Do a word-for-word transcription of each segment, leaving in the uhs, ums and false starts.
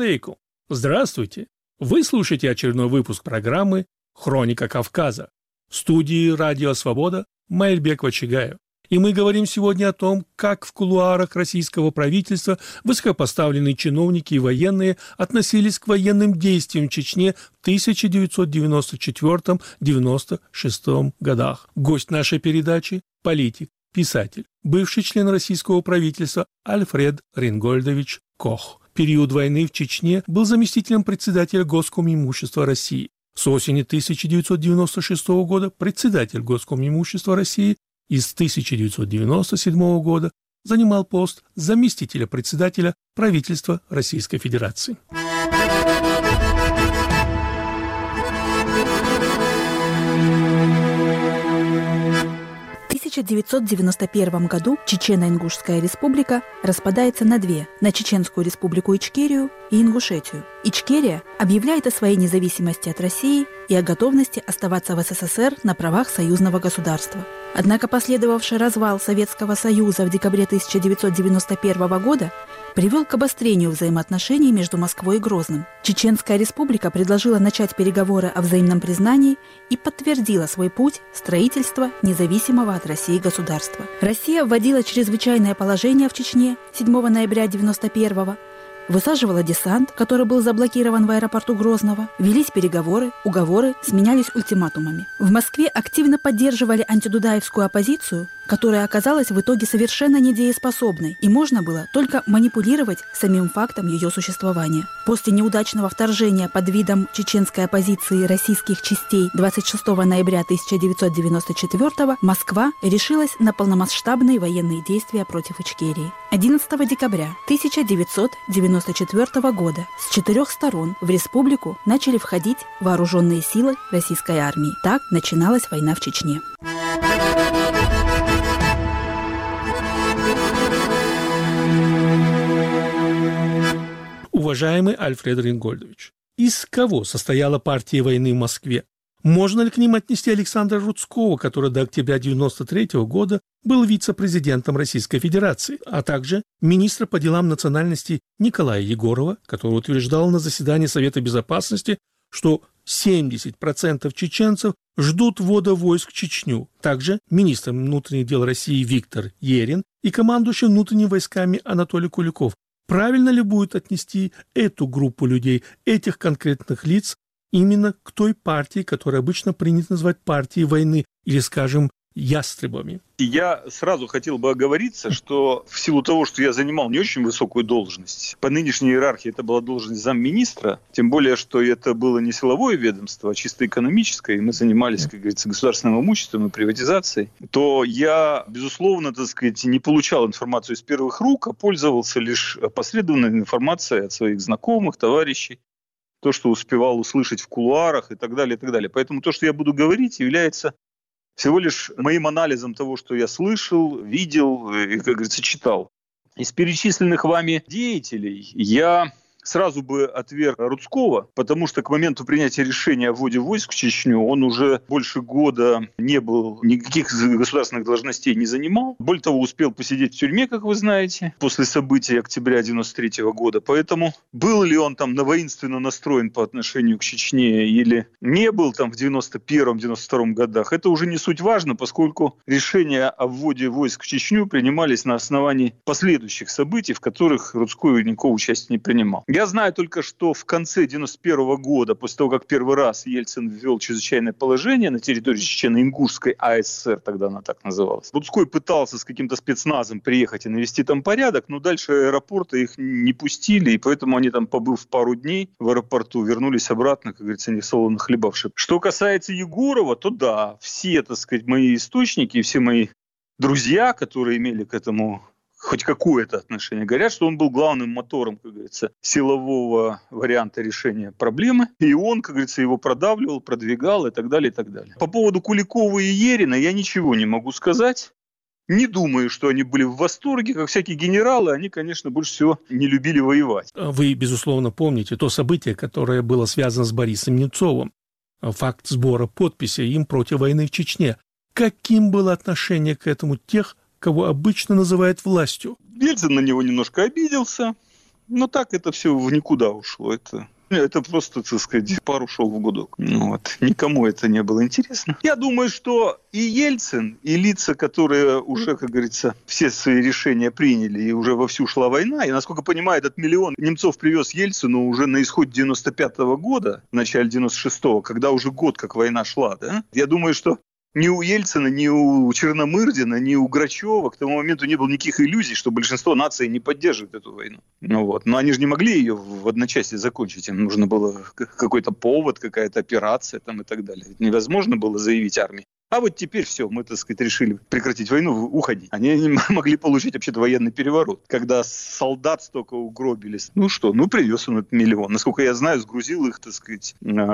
алейкум! Здравствуйте! Вы слушаете очередной выпуск программы «Хроника Кавказа». В студии «Радио Свобода» Майрбек Вачигаев. И мы говорим сегодня о том, как в кулуарах российского правительства высокопоставленные чиновники и военные относились к военным действиям в Чечне в тысяча девятьсот девяносто четвёртом — девяносто шестом годах. Гость нашей передачи – политик, писатель, бывший член российского правительства Альфред Рингольдович Кох. В период войны в Чечне был заместителем председателя Госкомимущества России. С осени тысяча девятьсот девяносто шестого года председатель Госкомимущества России и с тысяча девятьсот девяносто седьмого года занимал пост заместителя председателя правительства Российской Федерации. В тысяча девятьсот девяносто первом году Чечено-Ингушская республика распадается на две – на Чеченскую республику Ичкерию и Ингушетию. Ичкерия объявляет о своей независимости от России и о готовности оставаться в СССР на правах союзного государства. Однако последовавший развал Советского Союза в декабре тысяча девятьсот девяносто первого года привел к обострению взаимоотношений между Москвой и Грозным. Чеченская республика предложила начать переговоры о взаимном признании и подтвердила свой путь строительства независимого от России государства. Россия вводила чрезвычайное положение в Чечне седьмого ноября девяносто первого, высаживала десант, который был заблокирован в аэропорту Грозного, велись переговоры, уговоры сменялись ультиматумами. В Москве активно поддерживали антидудаевскую оппозицию, которая оказалась в итоге совершенно недееспособной, и можно было только манипулировать самим фактом ее существования. После неудачного вторжения под видом чеченской оппозиции российских частей двадцать шестого ноября тысяча девятьсот девяносто четвёртого Москва решилась на полномасштабные военные действия против Ичкерии. одиннадцатого декабря тысяча девятьсот девяносто четвёртого года с четырех сторон в республику начали входить вооруженные силы российской армии. Так начиналась война в Чечне. Уважаемый Альфред Рингольдович, из кого состояла партия войны в Москве? Можно ли к ним отнести Александра Рудского, который до октября девяносто третьего года был вице-президентом Российской Федерации, а также министра по делам национальности Николая Егорова, который утверждал на заседании Совета Безопасности, что семьдесят процентов чеченцев ждут ввода войск в Чечню. Также министр внутренних дел России Виктор Ерин и командующий внутренними войсками Анатолий Куликов. Правильно ли будет отнести эту группу людей, этих конкретных лиц, именно к той партии, которую обычно принято называть партией войны или, скажем, ястребами? Я сразу хотел бы оговориться, что в силу того, что я занимал не очень высокую должность, по нынешней иерархии это была должность замминистра, тем более, что это было не силовое ведомство, а чисто экономическое, и мы занимались, как говорится, государственным имуществом и приватизацией, то я, безусловно, так сказать, не получал информацию из первых рук, а пользовался лишь опосредованной информацией от своих знакомых, товарищей, то, что успевал услышать в кулуарах и так далее, и так далее. Поэтому то, что я буду говорить, является всего лишь моим анализом того, что я слышал, видел и, как говорится, читал. Из перечисленных вами деятелей я сразу бы отверг Рудского, потому что к моменту принятия решения о вводе войск в Чечню он уже больше года не был, никаких государственных должностей не занимал. Более того, успел посидеть в тюрьме, как вы знаете, после событий октября девяносто третьего года. Поэтому был ли он там воинственно настроен по отношению к Чечне или не был там в девяносто первом — девяносто втором годах, это уже не суть важно, поскольку решения о вводе войск в Чечню принимались на основании последующих событий, в которых Рудской никакого участия не принимал. Я знаю только, что в конце девяносто первого года, после того, как первый раз Ельцин ввел чрезвычайное положение на территории Чечено-Ингушской АССР, тогда она так называлась, Рудской пытался с каким-то спецназом приехать и навести там порядок, но дальше аэропорта их не пустили, и поэтому они там, побыв пару дней в аэропорту, вернулись обратно, как говорится, не солоно хлебавши. Что касается Егорова, то да, все, так сказать, мои источники, все мои друзья, которые имели к этому хоть какое-то отношение, говорят, что он был главным мотором, как говорится, силового варианта решения проблемы. И он, как говорится, его продавливал, продвигал и так далее, и так далее. По поводу Куликова и Ерина я ничего не могу сказать. Не думаю, что они были в восторге. Как всякие генералы, они, конечно, больше всего не любили воевать. Вы, безусловно, помните то событие, которое было связано с Борисом Немцовым. Факт сбора подписей им против войны в Чечне. Каким было отношение к этому тех, кого обычно называют властью? Ельцин на него немножко обиделся. Но так это все в никуда ушло. Это... Это просто, так сказать, пару шел в гудок. Вот. Никому это не было интересно. Я думаю, что и Ельцин, и лица, которые уже, как говорится, все свои решения приняли, и уже вовсю шла война, и, насколько понимаю, этот миллион Немцов привез Ельцину уже на исходе девяносто пятого года, в начале девяносто шестого, когда уже год как война шла. Да? Я думаю, что ни у Ельцина, ни у Черномырдина, ни у Грачева к тому моменту не было никаких иллюзий, что большинство наций не поддерживает эту войну. Ну вот. Но они же не могли ее в одночасье закончить. Им нужно было какой-то повод, какая-то операция там, и так далее. Ведь невозможно было заявить армии: а вот теперь все, мы, так сказать, решили прекратить войну, уходить. Они не могли получить вообще-то военный переворот, когда солдат столько угробили. Ну что, ну привез он этот миллион. Насколько я знаю, сгрузил их, так сказать,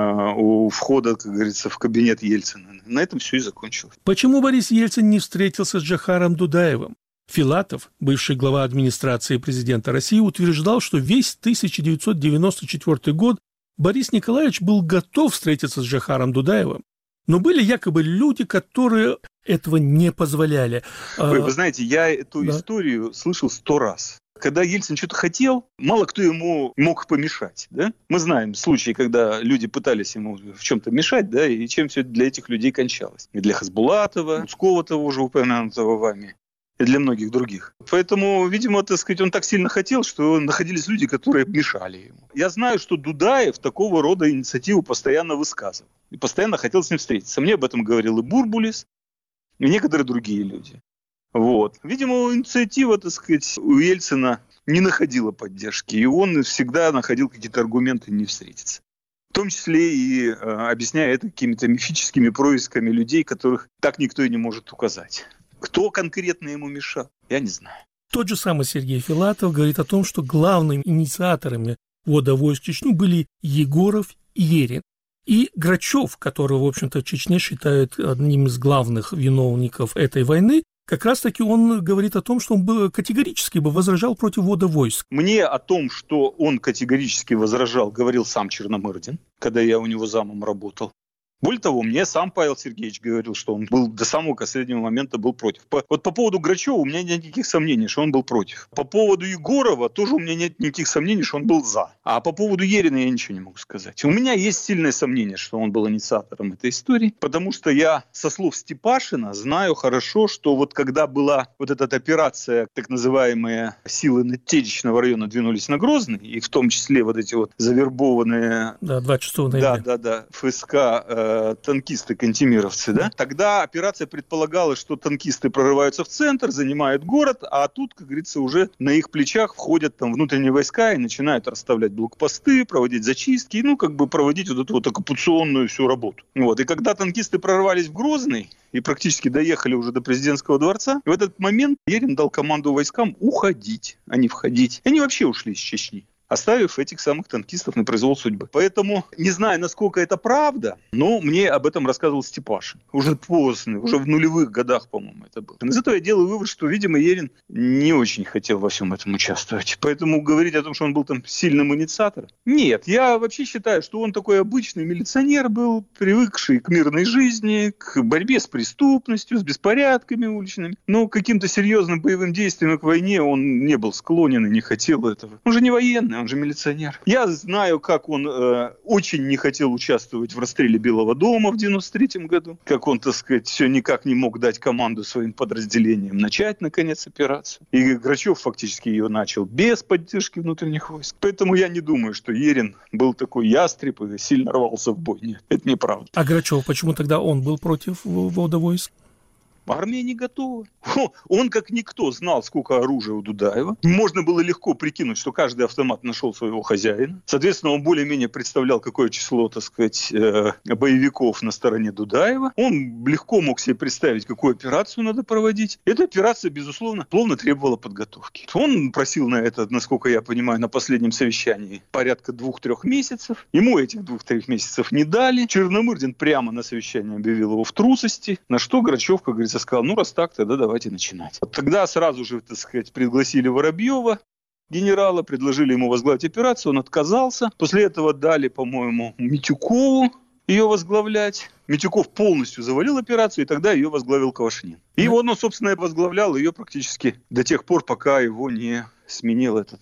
у входа, как говорится, в кабинет Ельцина. На этом все и закончилось. Почему Борис Ельцин не встретился с Джохаром Дудаевым? Филатов, бывший глава администрации президента России, утверждал, что весь тысяча девятьсот девяносто четвёртый год Борис Николаевич был готов встретиться с Джохаром Дудаевым. Но были якобы люди, которые этого не позволяли. Вы, вы знаете, я эту да. историю слышал сто раз. Когда Ельцин что-то хотел, мало кто ему мог помешать. Да? Мы знаем случаи, когда люди пытались ему в чем-то мешать, да, и чем все для этих людей кончалось. И для Хасбулатова, Луцкого того же упомянутого вами, и для многих других. Поэтому, видимо, так сказать, он так сильно хотел, что находились люди, которые мешали ему. Я знаю, что Дудаев такого рода инициативу постоянно высказывал. И постоянно хотел с ним встретиться. Мне об этом говорил и Бурбулис, и некоторые другие люди. Вот. Видимо, инициатива, так сказать, у Ельцина не находила поддержки. И он всегда находил какие-то аргументы не встретиться. В том числе и э, объясняя это какими-то мифическими происками людей, которых так никто и не может указать. Кто конкретно ему мешал, я не знаю. Тот же самый Сергей Филатов говорит о том, что главными инициаторами ввода войск в Чечню были Егоров и Ерин. И Грачев, которого, в общем-то, в Чечне считают одним из главных виновников этой войны, как раз-таки он говорит о том, что он бы категорически бы возражал против ввода войск. Мне о том, что он категорически возражал, говорил сам Черномырдин, когда я у него замом работал. Более того, мне сам Павел Сергеевич говорил, что он был до самого последнего момента был против. По, вот по поводу Грачева у меня нет никаких сомнений, что он был против. По поводу Егорова тоже у меня нет никаких сомнений, что он был за. А по поводу Ерина я ничего не могу сказать. У меня есть сильное сомнение, что он был инициатором этой истории, потому что я со слов Степашина знаю хорошо, что вот когда была вот эта операция, так называемые силы Надтечечного района двинулись на Грозный, и в том числе вот эти вот завербованные... Да, двадцать шестого ноября. Да, да, да, ФСК... танкисты-кантемировцы, да? Тогда операция предполагала, что танкисты прорываются в центр, занимают город, а тут, как говорится, уже на их плечах входят там внутренние войска и начинают расставлять блокпосты, проводить зачистки, ну, как бы проводить вот эту вот оккупационную всю работу. Вот. И когда танкисты прорвались в Грозный и практически доехали уже до президентского дворца, в этот момент Ерин дал команду войскам уходить, а не входить. И они вообще ушли из Чечни, оставив этих самых танкистов на произвол судьбы. Поэтому, не знаю, насколько это правда, но мне об этом рассказывал Степашин. Уже поздно, уже в нулевых годах, по-моему, это было. Из этого я делаю вывод, что, видимо, Ерин не очень хотел во всем этом участвовать. Поэтому говорить о том, что он был там сильным инициатором, нет. Я вообще считаю, что он такой обычный милиционер был, привыкший к мирной жизни, к борьбе с преступностью, с беспорядками уличными. Но к каким-то серьезным боевым действиям и к войне он не был склонен и не хотел этого. Он же не военный, он же милиционер. Я знаю, как он э, очень не хотел участвовать в расстреле Белого дома в девяносто третьем году. Как он, так сказать, все никак не мог дать команду своим подразделениям начать, наконец, операцию. И Грачев фактически ее начал без поддержки внутренних войск. Поэтому я не думаю, что Ерин был такой ястреб и сильно рвался в бой. Нет, это неправда. А Грачев, почему тогда он был против ввода войск? Армия не готова. Он, как никто, знал, сколько оружия у Дудаева. Можно было легко прикинуть, что каждый автомат нашел своего хозяина. Соответственно, он более-менее представлял, какое число, так сказать, боевиков на стороне Дудаева. Он легко мог себе представить, какую операцию надо проводить. Эта операция, безусловно, плавно требовала подготовки. Он просил на это, насколько я понимаю, на последнем совещании порядка двух-трех месяцев. Ему этих двух-трех месяцев не дали. Черномырдин прямо на совещании объявил его в трусости, на что Грачев, как говорится, сказал, ну раз так, тогда давайте начинать. Вот тогда сразу же, так сказать, пригласили Воробьева, генерала, предложили ему возглавить операцию, он отказался. После этого дали, по-моему, Митюкову ее возглавлять. Митюков полностью завалил операцию, и тогда ее возглавил Квашнин. И он, ну, собственно, возглавлял ее практически до тех пор, пока его не сменил этот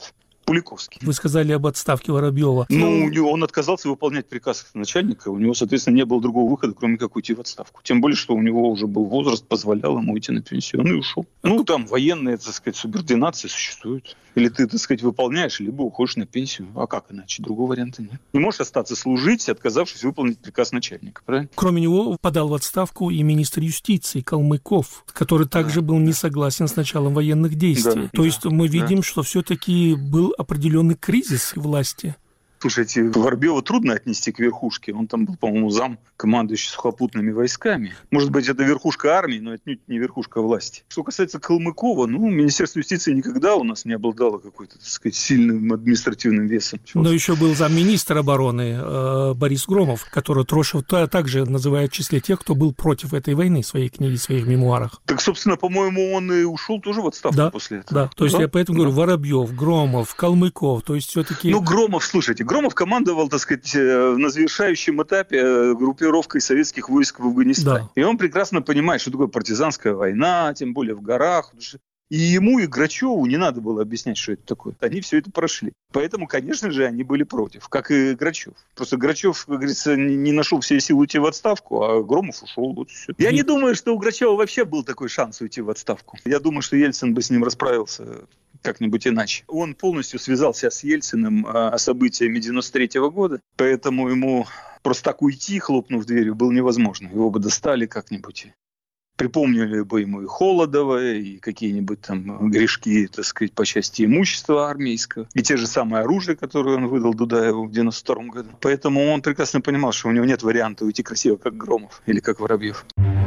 Пуликовский. Вы сказали об отставке Воробьева. Ну, он отказался выполнять приказ начальника. У него, соответственно, не было другого выхода, кроме как уйти в отставку. Тем более, что у него уже был возраст, позволял ему уйти на пенсию. Он и ушел. Ну, там военная, так сказать, субординация существует. Или ты, так сказать, выполняешь, либо уходишь на пенсию. А как иначе? Другого варианта нет. Не можешь остаться служить, отказавшись выполнить приказ начальника, правильно? Кроме него подал в отставку и министр юстиции Калмыков, который также да, был не согласен с началом военных действий. Да, То да, есть мы видим, да. что все-таки был определенный кризис власти. Слушайте, Воробьева трудно отнести к верхушке. Он там был, по-моему, зам командующий сухопутными войсками. Может быть, это верхушка армии, но отнюдь не верхушка власти. Что касается Калмыкова, ну, Министерство юстиции никогда у нас не обладало какой-то, так сказать, сильным административным весом. Но еще был замминистра обороны э, Борис Громов, который Трошев также называет в числе тех, кто был против этой войны в своей книге, в своих мемуарах. Так, собственно, по-моему, он и ушел тоже в отставку да, после этого. Да, то есть да? я поэтому да. говорю, Воробьев, Громов, Калмыков, то есть все-таки... Ну, Громов, слушайте, Громов командовал, так сказать, на завершающем этапе группировкой советских войск в Афганистане. Да. И он прекрасно понимает, что такое партизанская война, тем более в горах. И ему, и Грачеву не надо было объяснять, что это такое. Они все это прошли. Поэтому, конечно же, они были против, как и Грачев. Просто Грачев, как говорится, не нашел все силы уйти в отставку, а Громов ушел. Вот все. Я не думаю, что у Грачева вообще был такой шанс уйти в отставку. Я думаю, что Ельцин бы с ним расправился как-нибудь иначе. Он полностью связался с Ельциным о событиями девяносто третьего года, поэтому ему просто так уйти, хлопнув дверью, было невозможно. Его бы достали как-нибудь. Припомнили бы ему и Холодова, и какие-нибудь там грешки, так сказать, по части имущества армейского, и те же самые оружия, которые он выдал Дудаеву в девяносто втором году. Поэтому он прекрасно понимал, что у него нет варианта уйти красиво, как Громов или как Воробьев.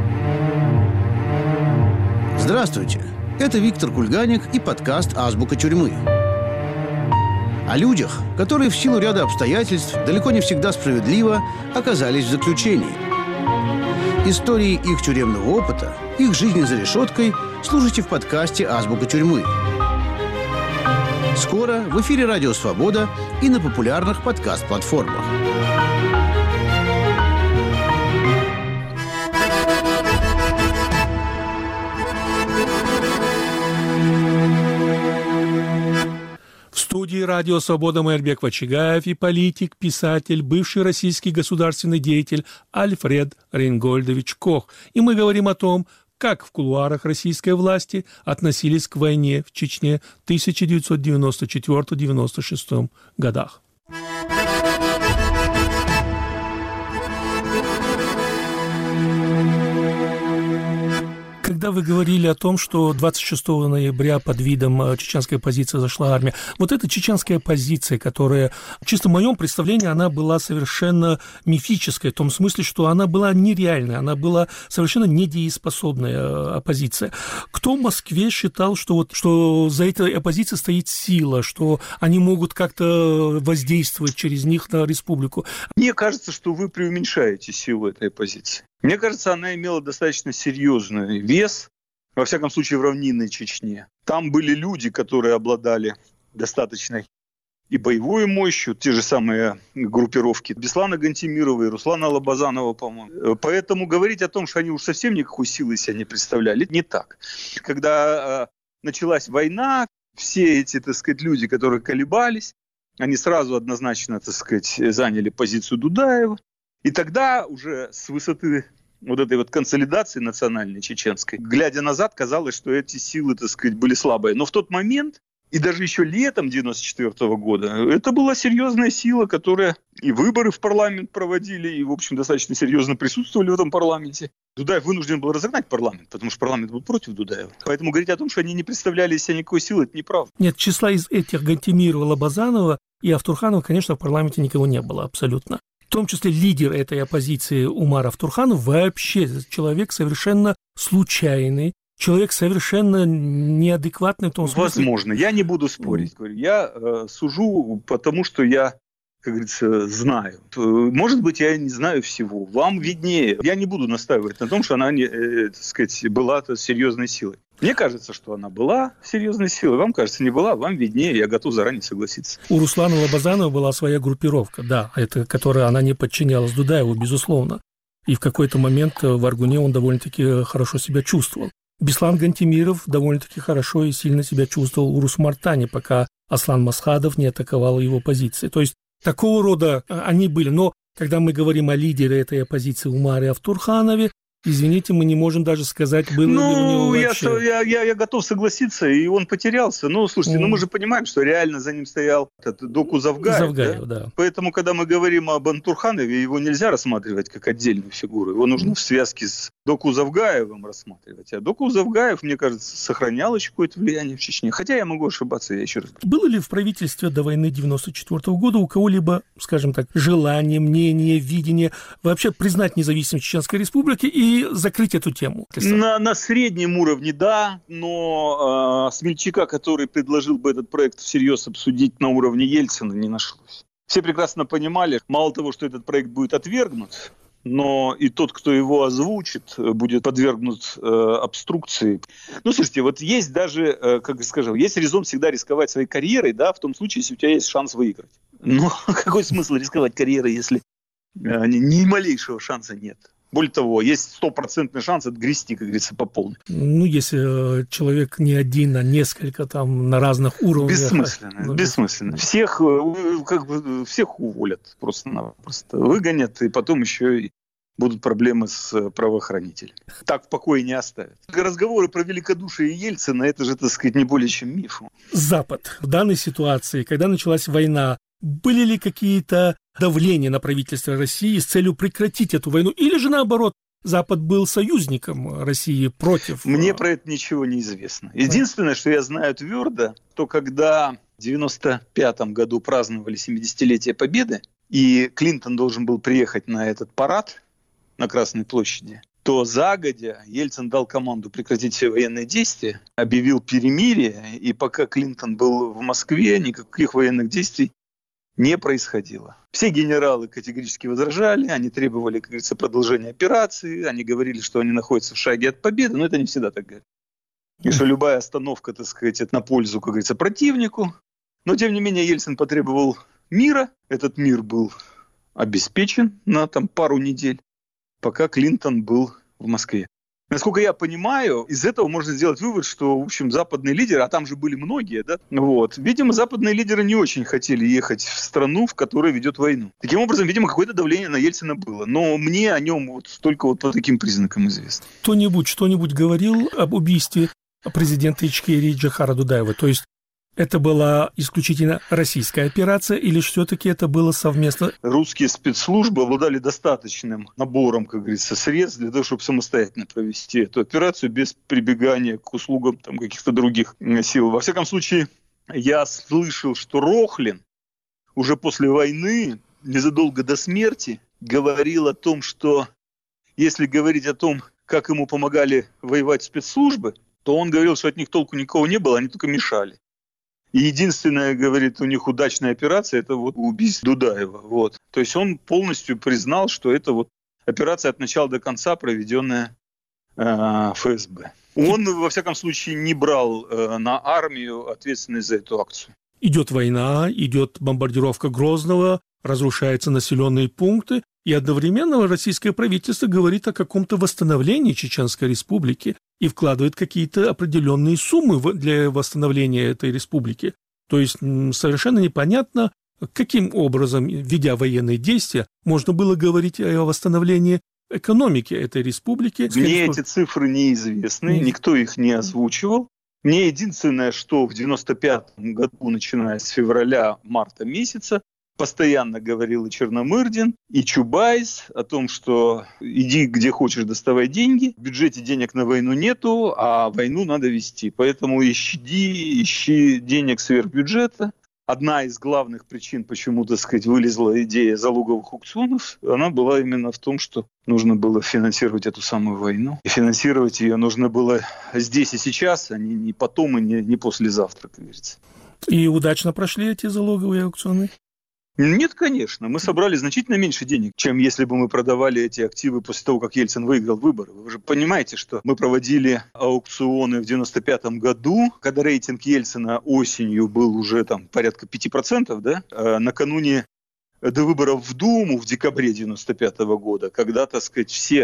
Здравствуйте! Это Виктор Кульганик и подкаст «Азбука тюрьмы». О людях, которые в силу ряда обстоятельств, далеко не всегда справедливо, оказались в заключении. Истории их тюремного опыта, их жизни за решеткой слушайте в подкасте «Азбука тюрьмы». Скоро в эфире «Радио Свобода» и на популярных подкаст-платформах. В студии «Радио Свобода» Майрбек Вачигаев и политик, писатель, бывший российский государственный деятель Альфред Рейнгольдович Кох. И мы говорим о том, как в кулуарах российской власти относились к войне в Чечне в тысяча девятьсот девяносто четвёртом — девяносто шестом годах. Когда вы говорили о том, что двадцать шестого ноября под видом чеченской оппозиции зашла армия, вот эта чеченская оппозиция, которая, чисто в моем представлении, она была совершенно мифической, в том смысле, что она была нереальной, она была совершенно недееспособная оппозиция. Кто в Москве считал, что, вот, что за этой оппозицией стоит сила, что они могут как-то воздействовать через них на республику? Мне кажется, что вы преуменьшаете силу этой оппозиции. Мне кажется, она имела достаточно серьезный вес, во всяком случае, в равнинной Чечне. Там были люди, которые обладали достаточной и боевой мощью, те же самые группировки Беслана Гантемирова и Руслана Лобазанова, по-моему. Поэтому говорить о том, что они уж совсем никакой силы себя не представляли, не так. Когда э, началась война, все эти, так сказать, люди, которые колебались, они сразу однозначно, так сказать, заняли позицию Дудаева. И тогда уже с высоты вот этой вот консолидации национальной чеченской, глядя назад, казалось, что эти силы, так сказать, были слабые. Но в тот момент, и даже еще летом девяносто четвёртого года, это была серьезная сила, которая и выборы в парламент проводили, и, в общем, достаточно серьезно присутствовали в этом парламенте. Дудаев вынужден был разогнать парламент, потому что парламент был против Дудаева. Поэтому говорить о том, что они не представляли из себя никакой силы, это неправда. Нет, числа из этих Гантемирова, Лобазанова и Автурханова, конечно, в парламенте никого не было абсолютно. В том числе лидер этой оппозиции Умар Автурханов вообще человек совершенно случайный, человек совершенно неадекватный в том смысле. Возможно, я не буду спорить. Я э, сужу, потому что я, как говорится, знаю. Может быть, я не знаю всего. Вам виднее. Я не буду настаивать на том, что она, э, так сказать, была серьезной силой. Мне кажется, что она была серьезной силой. Вам кажется, не была. Вам виднее. Я готов заранее согласиться. У Руслана Лобазанова была своя группировка, да, это, которая она не подчинялась Дудаеву, безусловно. И в какой-то момент в Аргуне он довольно-таки хорошо себя чувствовал. Беслан Гантемиров довольно-таки хорошо и сильно себя чувствовал в Урус-Мартане, пока Аслан Масхадов не атаковал его позиции. То есть такого рода они были. Но когда мы говорим о лидере этой оппозиции Умаре Автурханове, извините, мы не можем даже сказать, было ну, ли у него вообще... Ну, я, я, я готов согласиться, и он потерялся. Ну, слушайте, mm. ну мы же понимаем, что реально за ним стоял этот Доку Завгаев. Завгаев, да? да. Поэтому, когда мы говорим об Антурханове, его нельзя рассматривать как отдельную фигуру. Его нужно mm. в связке с Доку Завгаевым рассматривать. А Доку Завгаев, мне кажется, сохранял еще какое-то влияние в Чечне. Хотя я могу ошибаться, я еще раз говорю. Было ли в правительстве до войны девяносто четвёртого года у кого-либо, скажем так, желание, мнение, видение вообще признать независимость Чеченской Республики и закрыть эту тему? На, на среднем уровне, да, но э, смельчака, который предложил бы этот проект всерьез обсудить на уровне Ельцина, не нашлось. Все прекрасно понимали, мало того, что этот проект будет отвергнут, но и тот, кто его озвучит, будет подвергнут э, обструкции. Ну, слушайте, вот есть даже, э, как скажем, есть резон всегда рисковать своей карьерой, да, в том случае, если у тебя есть шанс выиграть. Но какой смысл рисковать карьерой, если э, ни малейшего шанса нет? Более того, есть стопроцентный шанс отгрести, как говорится, по полной. Ну, если э, человек не один, а несколько там на разных уровнях. Бессмысленно, ну, бессмысленно. Всех, как бы, всех уволят просто-напросто. Выгонят, и потом еще и будут проблемы с правоохранителями. Так в покое не оставят. Разговоры про великодушие Ельцина, это же, так сказать, не более чем миф. Запад в данной ситуации, когда началась война, были ли какие-то давления на правительство России с целью прекратить эту войну? Или же, наоборот, Запад был союзником России против... Мне про это ничего не известно. Единственное, что я знаю твердо, то когда в девяносто пятом году праздновали семидесятилетие Победы, и Клинтон должен был приехать на этот парад на Красной площади, то загодя Ельцин дал команду прекратить все военные действия, объявил перемирие, и пока Клинтон был в Москве, никаких военных действий не происходило. Все генералы категорически возражали, они требовали, как говорится, продолжения операции, они говорили, что они находятся в шаге от победы, но это не всегда так говорят. И что любая остановка, так сказать, это на пользу, как говорится, противнику. Но, тем не менее, Ельцин потребовал мира. Этот мир был обеспечен на там, пару недель, пока Клинтон был в Москве. Насколько я понимаю, из этого можно сделать вывод, что, в общем, западные лидеры, а там же были многие, да, вот, видимо, западные лидеры не очень хотели ехать в страну, в которой ведет войну. Таким образом, видимо, какое-то давление на Ельцина было. Но мне о нем вот только вот по таким признакам известно. Кто-нибудь что-нибудь говорил об убийстве президента Ичкерии Джохара Дудаева? То есть это была исключительно российская операция или все-таки это было совместно? Русские спецслужбы обладали достаточным набором, как говорится, средств для того, чтобы самостоятельно провести эту операцию без прибегания к услугам там, каких-то других сил. Во всяком случае, я слышал, что Рохлин уже после войны, незадолго до смерти, говорил о том, что если говорить о том, как ему помогали воевать спецслужбы, то он говорил, что от них толку никого не было, они только мешали. И единственная, говорит, у них удачная операция – это вот убийство Дудаева. Вот. То есть он полностью признал, что это вот операция от начала до конца, проведенная э, эф эс бэ. Он, во всяком случае, не брал э, на армию ответственность за эту акцию. Идет война, идет бомбардировка Грозного, разрушаются населенные пункты, и одновременно российское правительство говорит о каком-то восстановлении Чеченской Республики и вкладывает какие-то определенные суммы для восстановления этой республики. То есть совершенно непонятно, каким образом, ведя военные действия, можно было говорить о восстановлении экономики этой республики. Мне эти цифры неизвестны, никто их не озвучивал. Мне единственное, что в девяносто пятом году, начиная с февраля-марта месяца, постоянно говорил и Черномырдин, и Чубайс о том, что иди где хочешь, доставай деньги. В бюджете денег на войну нету, а войну надо вести. Поэтому ищи, ищи денег сверх бюджета. Одна из главных причин, почему, так сказать, вылезла идея залоговых аукционов, она была именно в том, что нужно было финансировать эту самую войну. И финансировать ее нужно было здесь и сейчас, а не, не потом и не, не послезавтра, как говорится. И удачно прошли эти залоговые аукционы? Нет, конечно. Мы собрали значительно меньше денег, чем если бы мы продавали эти активы после того, как Ельцин выиграл выборы. Вы же понимаете, что мы проводили аукционы в девяносто пятом году, когда рейтинг Ельцина осенью был уже там порядка пяти процентов, да? А накануне до выборов в Думу в декабре девяносто пятого года, когда, так сказать, все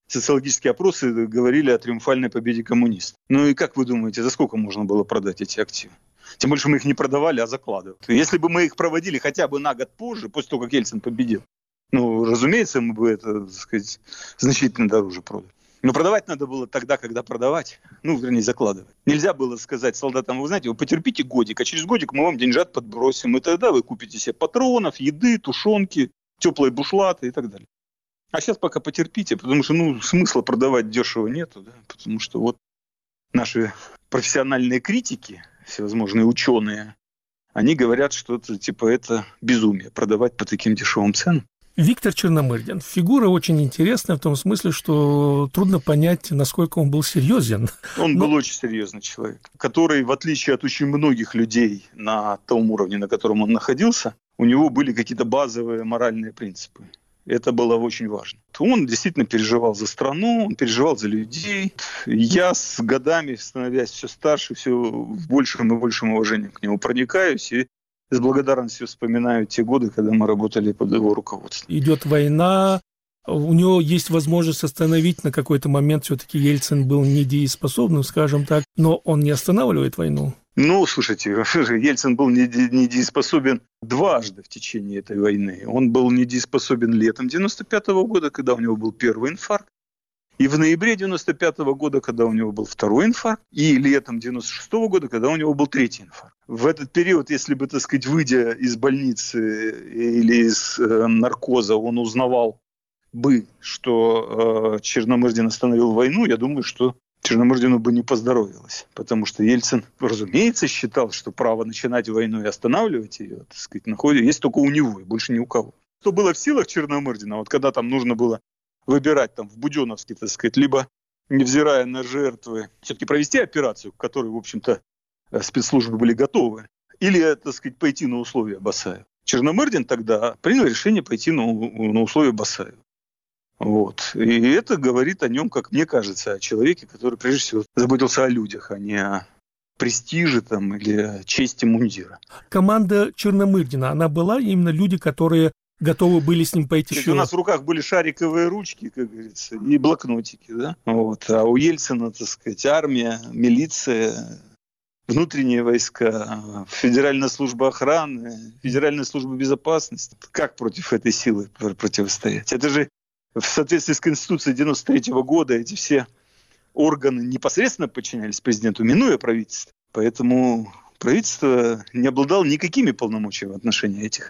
социологические опросы говорили о триумфальной победе коммунистов. Ну и как вы думаете, за сколько можно было продать эти активы? Тем более, что мы их не продавали, а закладывали. Если бы мы их проводили хотя бы на год позже, после того, как Ельцин победил, ну, разумеется, мы бы это, так сказать, значительно дороже продали. Но продавать надо было тогда, когда продавать. Ну, вернее, закладывать. Нельзя было сказать солдатам, вы знаете, вы потерпите годик, а через годик мы вам деньжат подбросим. И тогда вы купите себе патронов, еды, тушенки, теплые бушлаты и так далее. А сейчас пока потерпите, потому что, ну, смысла продавать дешево нету, да, потому что вот наши профессиональные критики, всевозможные ученые, они говорят, что это, типа, это безумие, продавать по таким дешевым ценам. Виктор Черномырдин. Фигура очень интересная в том смысле, что трудно понять, насколько он был серьезен. Он Но... был очень серьезный человек, который, в отличие от очень многих людей на том уровне, на котором он находился, у него были какие-то базовые моральные принципы. Это было очень важно. Он действительно переживал за страну, он переживал за людей. Я с годами, становясь все старше, все в большем и большем уважении к нему проникаюсь и с благодарностью вспоминаю те годы, когда мы работали под его руководством. Идет война, у него есть возможность остановить на какой-то момент. Все-таки Ельцин был недееспособным, скажем так, но он не останавливает войну. Ну, слушайте, Ельцин был недееспособен дважды в течение этой войны. Он был недееспособен летом девяносто пятого года, когда у него был первый инфаркт, и в ноябре девяносто пятого года, когда у него был второй инфаркт, и летом девяносто шестого года, когда у него был третий инфаркт. В этот период, если бы, так сказать, выйдя из больницы или из э, наркоза, он узнавал бы, что э, Черномырдин остановил войну, я думаю, что Черномырдину бы не поздоровилось. Потому что Ельцин, разумеется, считал, что право начинать войну и останавливать ее, так сказать, находит, есть только у него и больше ни у кого. Что было в силах Черномырдина, вот когда там нужно было выбирать там в Буденновске, так сказать, либо, невзирая на жертвы, все-таки провести операцию, к которой, в общем-то, спецслужбы были готовы, или, так сказать, пойти на условия Басаева. Черномырдин тогда принял решение пойти на, на условия Басаева. Вот. И это говорит о нем, как мне кажется, о человеке, который, прежде всего, заботился о людях, а не о престиже там, или о чести мундира. Команда Черномырдина, она была именно люди, которые готовы были с ним пойти. У нас в руках были шариковые ручки, как говорится, и блокнотики, да? Вот. А у Ельцина, так сказать, армия, милиция, внутренние войска, Федеральная служба охраны, Федеральная служба безопасности. Как против этой силы противостоять? Это же в соответствии с Конституцией девяносто третьего года эти все органы непосредственно подчинялись президенту, минуя правительство. Поэтому правительство не обладало никакими полномочиями в отношении этих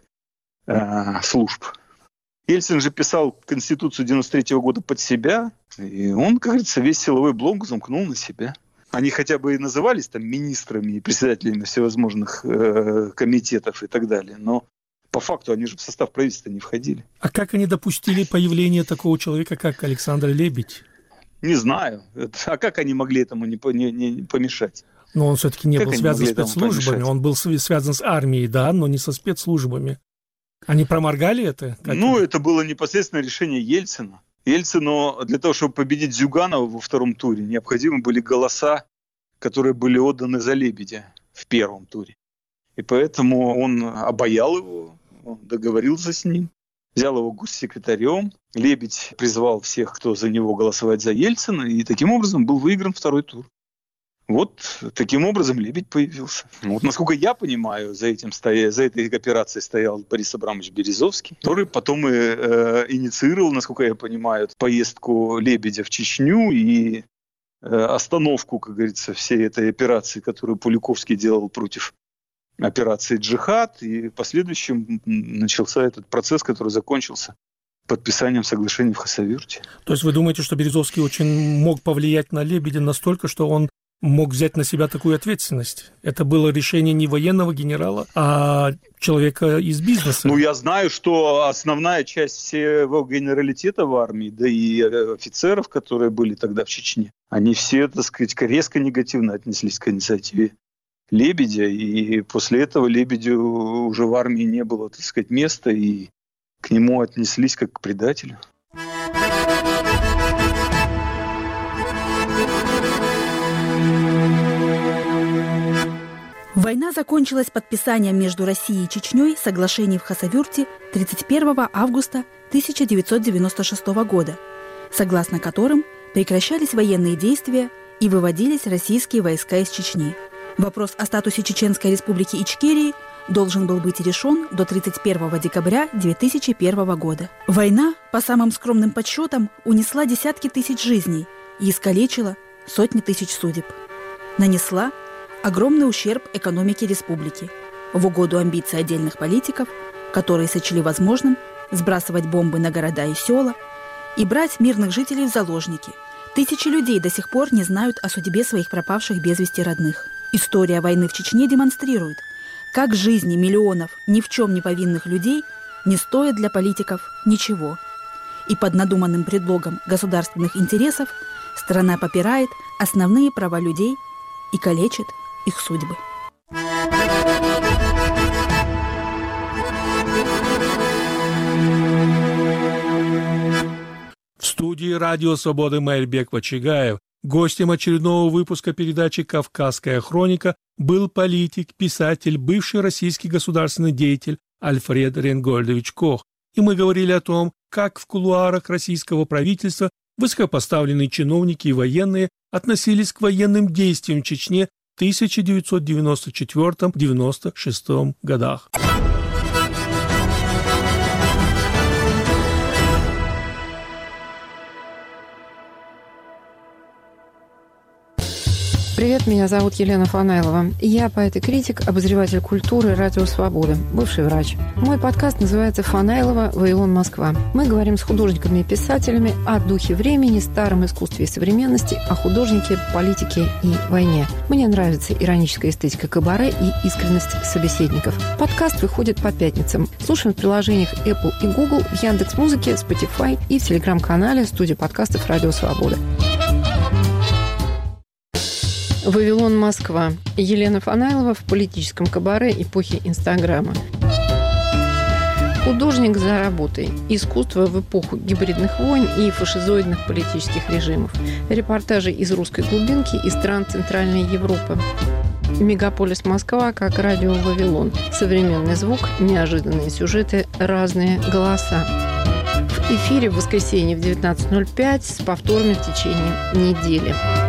служб. Ельцин же писал Конституцию девяносто третьего года под себя, и он, как говорится, весь силовой блок замкнул на себя. Они хотя бы и назывались там министрами и председателями всевозможных э, комитетов и так далее, но по факту они же в состав правительства не входили. А как они допустили появление такого человека, как Александр Лебедь? Не знаю. А как они могли этому не, не, не помешать? Но он все-таки не как был связан с спецслужбами, он был связан с армией, да, но не со спецслужбами. Они проморгали это? Как ну, это? это было непосредственно решение Ельцина. Ельцину для того, чтобы победить Зюганова во втором туре, необходимы были голоса, которые были отданы за Лебедя в первом туре. И поэтому он обаял его, он договорился с ним, взял его госсекретарем. Лебедь призвал всех, кто за него, голосовать за Ельцина, и таким образом был выигран второй тур. Вот таким образом Лебедь появился. Вот, насколько я понимаю, за, этим стоя, за этой операцией стоял Борис Абрамович Березовский, который потом и э, инициировал, насколько я понимаю, поездку Лебедя в Чечню и э, остановку, как говорится, всей этой операции, которую Пуликовский делал против операции «Джихад». И в последующем начался этот процесс, который закончился подписанием соглашений в Хасавюрте. То есть вы думаете, что Березовский очень мог повлиять на Лебедя настолько, что он мог взять на себя такую ответственность? Это было решение не военного генерала, а человека из бизнеса. Ну, я знаю, что основная часть всего генералитета в армии, да и офицеров, которые были тогда в Чечне, они все, так сказать, резко негативно отнеслись к инициативе Лебедя, и после этого Лебедю уже в армии не было, так сказать, места, и к нему отнеслись как к предателю. Война закончилась подписанием между Россией и Чечней соглашений в Хасавюрте тридцать первого августа тысяча девятьсот девяносто шестого года. согласно которым прекращались военные действия и выводились российские войска из Чечни. Вопрос о статусе Чеченской республики Ичкерии должен был быть решен до тридцать первого декабря две тысячи первого года. Война, по самым скромным подсчетам, унесла десятки тысяч жизней и искалечила сотни тысяч судеб. Нанесла огромный ущерб экономике республики в угоду амбиций отдельных политиков, которые сочли возможным сбрасывать бомбы на города и села и брать мирных жителей в заложники. Тысячи людей до сих пор не знают о судьбе своих пропавших без вести родных. История войны в Чечне демонстрирует, как жизни миллионов ни в чем не повинных людей не стоят для политиков ничего. И под надуманным предлогом государственных интересов страна попирает основные права людей и калечит их судьбы. В студии «Радио Свободы» Майрбек Вачигаев. Гостем очередного выпуска передачи «Кавказская хроника» был политик, писатель, бывший российский государственный деятель Альфред Рейнгольдович Кох. И мы говорили о том, как в кулуарах российского правительства высокопоставленные чиновники и военные относились к военным действиям в Чечне в тысяча девятьсот девяносто четвёртом — девяносто шестом годах. Привет, меня зовут Елена Фанайлова. Я поэт и критик, обозреватель культуры «Радио Свобода», бывший врач. Мой подкаст называется «Фанайлова. Вавилон. Москва». Мы говорим с художниками и писателями о духе времени, старом искусстве и современности, о художнике, политике и войне. Мне нравится ироническая эстетика кабаре и искренность собеседников. Подкаст выходит по пятницам. Слушаем в приложениях Apple и Google, в Яндекс.Музыке, Spotify и в телеграм-канале студии подкастов «Радио Свобода». «Вавилон. Москва». Елена Фанайлова в политическом кабаре эпохи Инстаграма. Художник за работой. Искусство в эпоху гибридных войн и фашизоидных политических режимов. Репортажи из русской глубинки и стран Центральной Европы. Мегаполис Москва как радио Вавилон. Современный звук, неожиданные сюжеты, разные голоса. В эфире в воскресенье в девятнадцать ноль пять с повторами в течение недели.